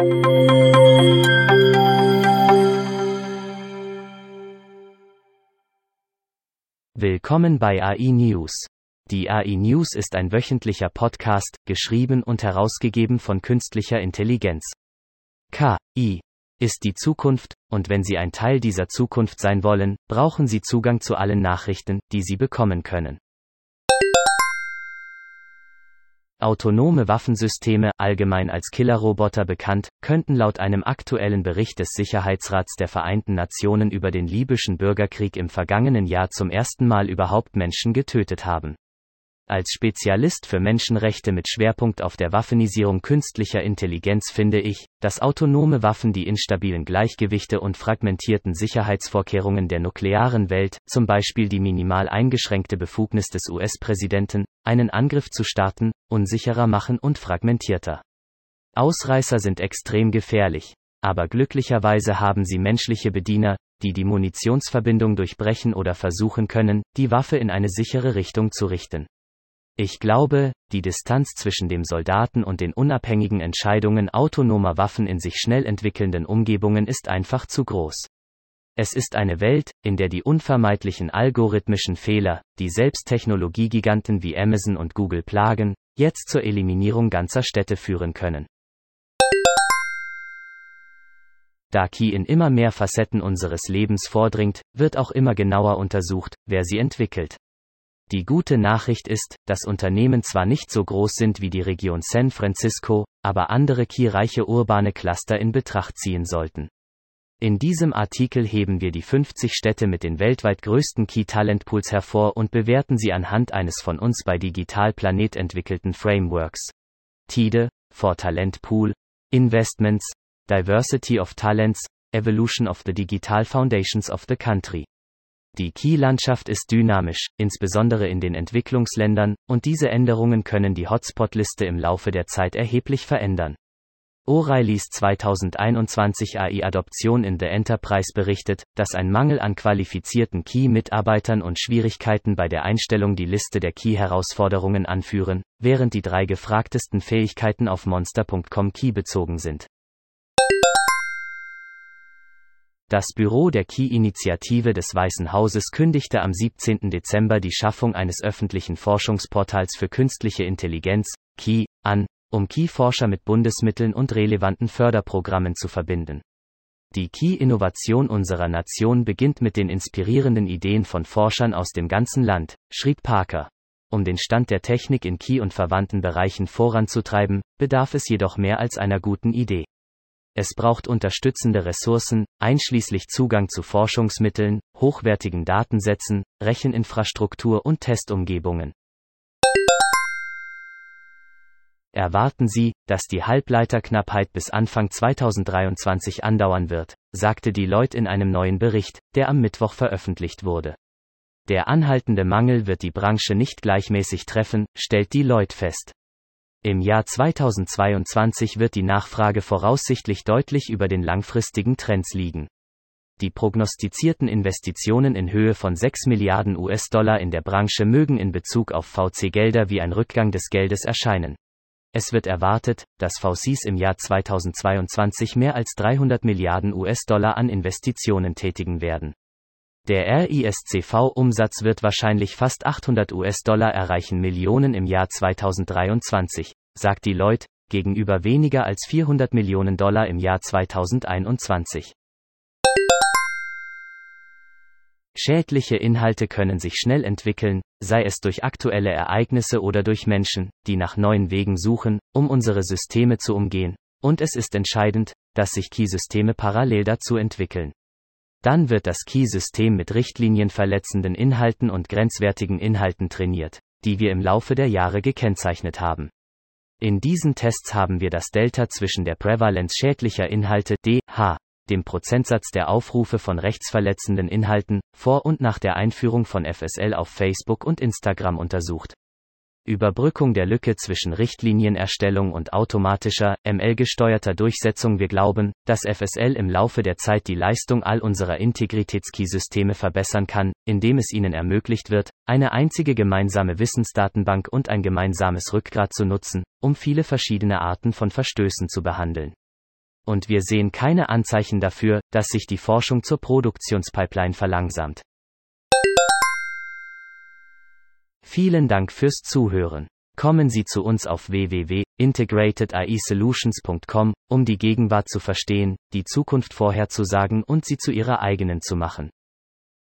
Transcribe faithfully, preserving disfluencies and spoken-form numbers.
Willkommen bei A I News. Die A I News ist ein wöchentlicher Podcast, geschrieben und herausgegeben von künstlicher Intelligenz. K I ist die Zukunft, und wenn Sie ein Teil dieser Zukunft sein wollen, brauchen Sie Zugang zu allen Nachrichten, die Sie bekommen können. Autonome Waffensysteme, allgemein als Killerroboter bekannt, könnten laut einem aktuellen Bericht des Sicherheitsrats der Vereinten Nationen über den libyschen Bürgerkrieg im vergangenen Jahr zum ersten Mal überhaupt Menschen getötet haben. Als Spezialist für Menschenrechte mit Schwerpunkt auf der Waffenisierung künstlicher Intelligenz finde ich, dass autonome Waffen die instabilen Gleichgewichte und fragmentierten Sicherheitsvorkehrungen der nuklearen Welt, zum Beispiel die minimal eingeschränkte Befugnis des U S-Präsidenten, einen Angriff zu starten, unsicherer machen und fragmentierter. Ausreißer sind extrem gefährlich, aber glücklicherweise haben sie menschliche Bediener, die die Munitionsverbindung durchbrechen oder versuchen können, die Waffe in eine sichere Richtung zu richten. Ich glaube, die Distanz zwischen dem Soldaten und den unabhängigen Entscheidungen autonomer Waffen in sich schnell entwickelnden Umgebungen ist einfach zu groß. Es ist eine Welt, in der die unvermeidlichen algorithmischen Fehler, die selbst Technologiegiganten wie Amazon und Google plagen, jetzt zur Eliminierung ganzer Städte führen können. Da K I in immer mehr Facetten unseres Lebens vordringt, wird auch immer genauer untersucht, wer sie entwickelt. Die gute Nachricht ist, dass Unternehmen zwar nicht so groß sind wie die Region San Francisco, aber andere K I-reiche urbane Cluster in Betracht ziehen sollten. In diesem Artikel heben wir die fünfzig Städte mit den weltweit größten K I-Talentpools hervor und bewerten sie anhand eines von uns bei Digital Planet entwickelten Frameworks. TIDE, For Talent Pool, Investments, Diversity of Talents, Evolution of the Digital Foundations of the Country. Die K I-Landschaft ist dynamisch, insbesondere in den Entwicklungsländern, und diese Änderungen können die Hotspot-Liste im Laufe der Zeit erheblich verändern. O'Reillys zweitausendeinundzwanzig A I-Adoption in the Enterprise berichtet, dass ein Mangel an qualifizierten K I-Mitarbeitern und Schwierigkeiten bei der Einstellung die Liste der K I-Herausforderungen anführen, während die drei gefragtesten Fähigkeiten auf Monster Punkt com K I bezogen sind. Das Büro der K I-Initiative des Weißen Hauses kündigte am siebzehnten Dezember die Schaffung eines öffentlichen Forschungsportals für künstliche Intelligenz, K I, an, um K I-Forscher mit Bundesmitteln und relevanten Förderprogrammen zu verbinden. Die K I-Innovation unserer Nation beginnt mit den inspirierenden Ideen von Forschern aus dem ganzen Land, schrieb Parker. Um den Stand der Technik in K I und verwandten Bereichen voranzutreiben, bedarf es jedoch mehr als einer guten Idee. Es braucht unterstützende Ressourcen, einschließlich Zugang zu Forschungsmitteln, hochwertigen Datensätzen, Recheninfrastruktur und Testumgebungen. Erwarten Sie, dass die Halbleiterknappheit bis Anfang zweitausenddreiundzwanzig andauern wird, sagte Deloitte in einem neuen Bericht, der am Mittwoch veröffentlicht wurde. Der anhaltende Mangel wird die Branche nicht gleichmäßig treffen, stellt Deloitte fest. Im Jahr zweitausendzweiundzwanzig wird die Nachfrage voraussichtlich deutlich über den langfristigen Trends liegen. Die prognostizierten Investitionen in Höhe von sechs Milliarden U S-Dollar in der Branche mögen in Bezug auf V C-Gelder wie ein Rückgang des Geldes erscheinen. Es wird erwartet, dass V Cs im Jahr zweitausendzweiundzwanzig mehr als dreihundert Milliarden U S-Dollar an Investitionen tätigen werden. Der R I S C V-Umsatz wird wahrscheinlich fast achthundert U S-Dollar erreichen Millionen im Jahr zweitausenddreiundzwanzig, sagt Deloitte, gegenüber weniger als vierhundert Millionen Dollar im Jahr zweitausendeinundzwanzig. Schädliche Inhalte können sich schnell entwickeln, sei es durch aktuelle Ereignisse oder durch Menschen, die nach neuen Wegen suchen, um unsere Systeme zu umgehen, und es ist entscheidend, dass sich K I-Systeme parallel dazu entwickeln. Dann wird das K I-System mit richtlinienverletzenden Inhalten und grenzwertigen Inhalten trainiert, die wir im Laufe der Jahre gekennzeichnet haben. In diesen Tests haben wir das Delta zwischen der Prävalenz schädlicher Inhalte D H, dem Prozentsatz der Aufrufe von rechtsverletzenden Inhalten, vor und nach der Einführung von F S L auf Facebook und Instagram untersucht. Überbrückung der Lücke zwischen Richtlinienerstellung und automatischer, M L-gesteuerter Durchsetzung. Wir glauben, dass F S L im Laufe der Zeit die Leistung all unserer Integritäts-Key-Systeme verbessern kann, indem es ihnen ermöglicht wird, eine einzige gemeinsame Wissensdatenbank und ein gemeinsames Rückgrat zu nutzen, um viele verschiedene Arten von Verstößen zu behandeln. Und wir sehen keine Anzeichen dafür, dass sich die Forschung zur Produktionspipeline verlangsamt. Vielen Dank fürs Zuhören. Kommen Sie zu uns auf w w w punkt integrated A I solutions punkt com, um die Gegenwart zu verstehen, die Zukunft vorherzusagen und sie zu Ihrer eigenen zu machen.